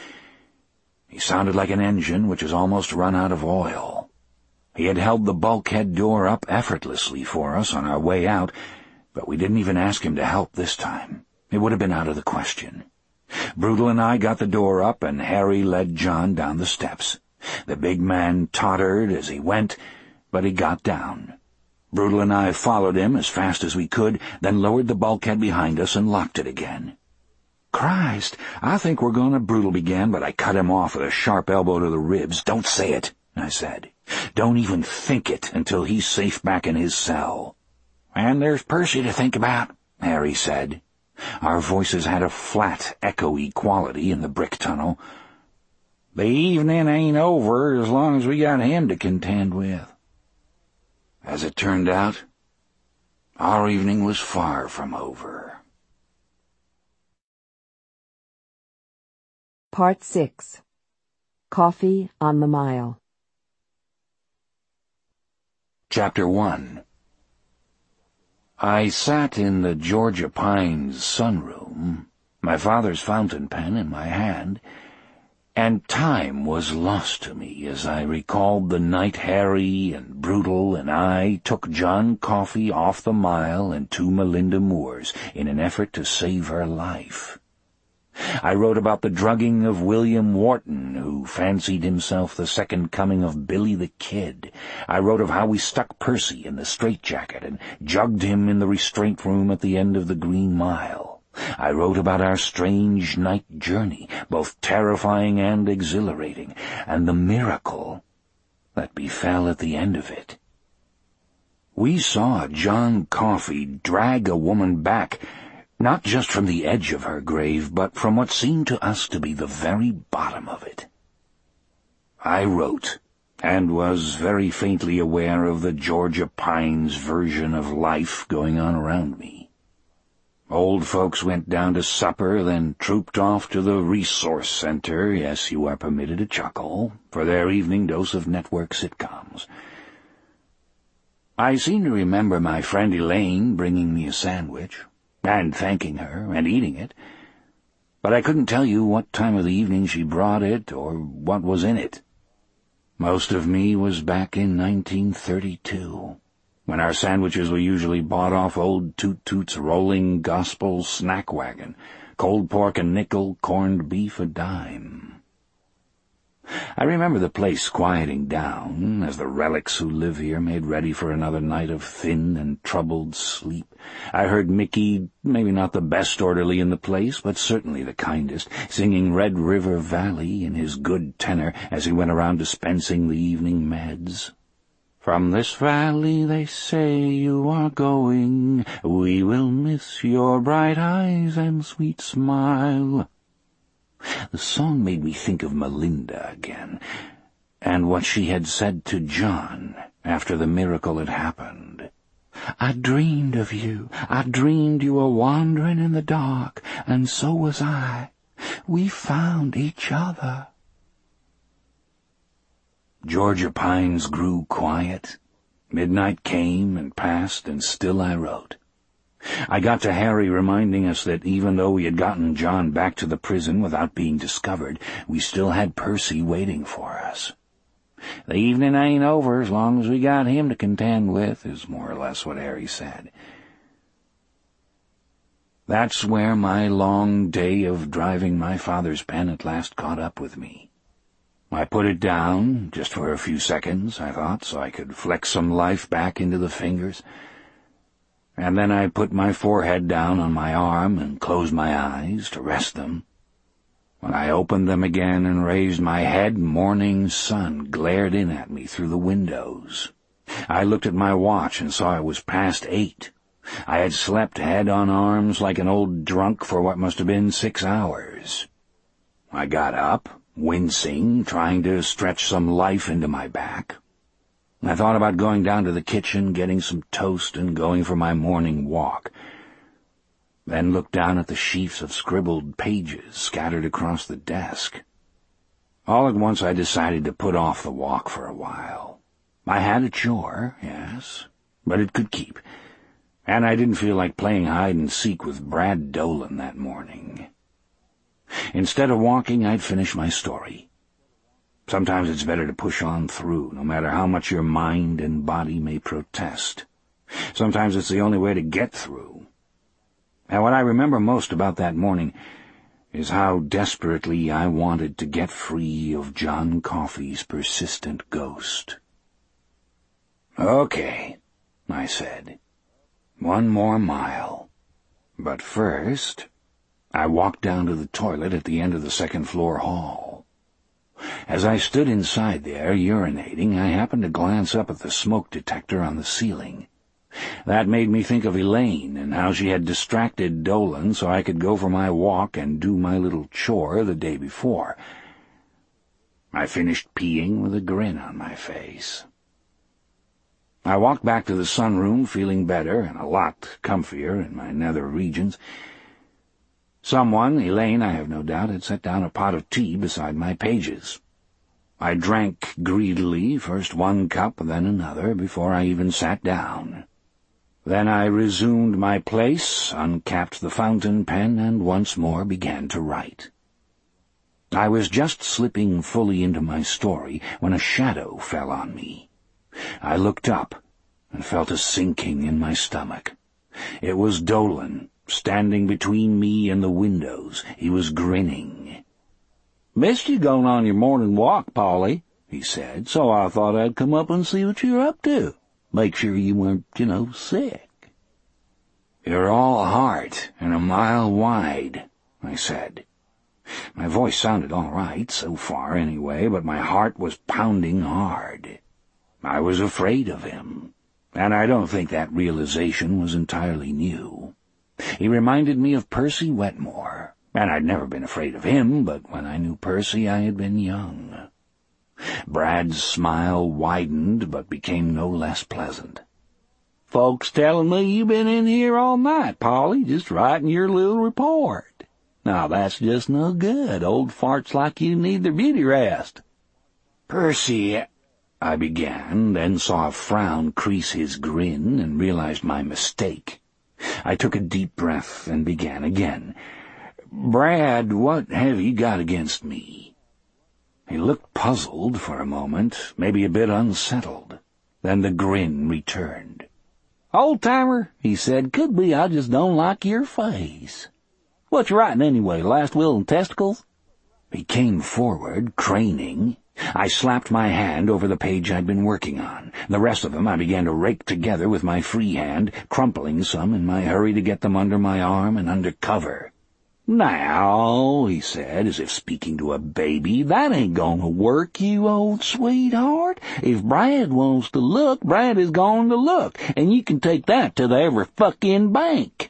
He sounded like an engine which has almost run out of oil. He had held the bulkhead door up effortlessly for us on our way out, but we didn't even ask him to help this time. It would have been out of the question. Brutal and I got the door up, and Harry led John down the steps. The big man tottered as he went, but he got down. Brutal and I followed him as fast as we could, then lowered the bulkhead behind us and locked it again. "Christ, I think we're going to," Brutal began, but I cut him off with a sharp elbow to the ribs. "Don't say it," I said. "Don't even think it until he's safe back in his cell." "And there's Percy to think about," Harry said. Our voices had a flat, echoey quality in the brick tunnel. "The evening ain't over as long as we got him to contend with." As it turned out, our evening was far from over. Part six. Coffee on the Mile. Chapter one. I sat in the Georgia Pines sunroom, my father's fountain pen in my hand, and time was lost to me as I recalled the night Harry and Brutal and I took John Coffey off the mile and to Melinda Moore's in an effort to save her life. I wrote about the drugging of William Wharton, who fancied himself the second coming of Billy the Kid. I wrote of how we stuck Percy in the straitjacket and jugged him in the restraint room at the end of the Green Mile. I wrote about our strange night journey, both terrifying and exhilarating, and the miracle that befell at the end of it. We saw John Coffey drag a woman back, not just from the edge of her grave, but from what seemed to us to be the very bottom of it. I wrote, and was very faintly aware of the Georgia Pines version of life going on around me. Old folks went down to supper, then trooped off to the resource center, yes, you are permitted to chuckle, for their evening dose of network sitcoms. I seem to remember my friend Elaine bringing me a sandwich, and thanking her, and eating it, but I couldn't tell you what time of the evening she brought it, or what was in it. Most of me was back in nineteen thirty-two, when our sandwiches were usually bought off old Toot Toot's rolling gospel snack wagon, cold pork a nickel, corned beef a dime. I remember the place quieting down as the relics who live here made ready for another night of thin and troubled sleep. I heard Mickey, maybe not the best orderly in the place, but certainly the kindest, singing Red River Valley in his good tenor as he went around dispensing the evening meds. From this valley they say you are going, we will miss your bright eyes and sweet smile. The song made me think of Melinda again, and what she had said to John after the miracle had happened. I dreamed of you, I dreamed you were wandering in the dark, and so was I. We found each other. Georgia pines grew quiet. Midnight came and passed, and still I wrote. I got to Harry reminding us that even though we had gotten John back to the prison without being discovered, we still had Percy waiting for us. The evening ain't over as long as we got him to contend with, is more or less what Harry said. That's where my long day of driving my father's pen at last caught up with me. I put it down, just for a few seconds, I thought, so I could flex some life back into the fingers. And then I put my forehead down on my arm and closed my eyes to rest them. When I opened them again and raised my head, morning sun glared in at me through the windows. I looked at my watch and saw it was past eight. I had slept head on arms like an old drunk for what must have been six hours. I got up, wincing, trying to stretch some life into my back. I thought about going down to the kitchen, getting some toast, and going for my morning walk. Then looked down at the sheafs of scribbled pages scattered across the desk. All at once I decided to put off the walk for a while. I had a chore, yes, but it could keep, and I didn't feel like playing hide-and-seek with Brad Dolan that morning. Instead of walking, I'd finish my story. Sometimes it's better to push on through, no matter how much your mind and body may protest. Sometimes it's the only way to get through. And what I remember most about that morning is how desperately I wanted to get free of John Coffey's persistent ghost. "Okay," I said. "One more mile. But first," I walked down to the toilet at the end of the second-floor hall. As I stood inside there, urinating, I happened to glance up at the smoke detector on the ceiling. That made me think of Elaine and how she had distracted Dolan so I could go for my walk and do my little chore the day before. I finished peeing with a grin on my face. I walked back to the sunroom feeling better and a lot comfier in my nether regions. Someone, Elaine I have no doubt, had set down a pot of tea beside my pages. I drank greedily, first one cup, then another, before I even sat down. Then I resumed my place, uncapped the fountain pen, and once more began to write. I was just slipping fully into my story when a shadow fell on me. I looked up and felt a sinking in my stomach. It was Dolan, standing between me and the windows. He was grinning. "Missed you going on your morning walk, Polly," he said, "so I thought I'd come up and see what you're up to. Make sure you weren't, you know, sick." "You're all heart and a mile wide," I said. My voice sounded all right, so far anyway, but my heart was pounding hard. I was afraid of him, and I don't think that realization was entirely new. He reminded me of Percy Wetmore, and I'd never been afraid of him, but when I knew Percy I had been young. Brad's smile widened, but became no less pleasant. "Folks telling me you been in here all night, Polly, just writing your little report. Now that's just no good. Old farts like you need their beauty rest." "Percy," I began, then saw a frown crease his grin and realized my mistake. I took a deep breath and began again. "Brad, what have you got against me?" He looked puzzled for a moment, maybe a bit unsettled. Then the grin returned. "Old-timer," he said, "could be I just don't like your face. What you writing anyway, last will and testicles?" He came forward, craning. I slapped my hand over the page I'd been working on. The rest of them I began to rake together with my free hand, crumpling some in my hurry to get them under my arm and under cover. "Now," he said, as if speaking to a baby, "that ain't gonna work, you old sweetheart. If Brad wants to look, Brad is going to look, and you can take that to the every fucking bank."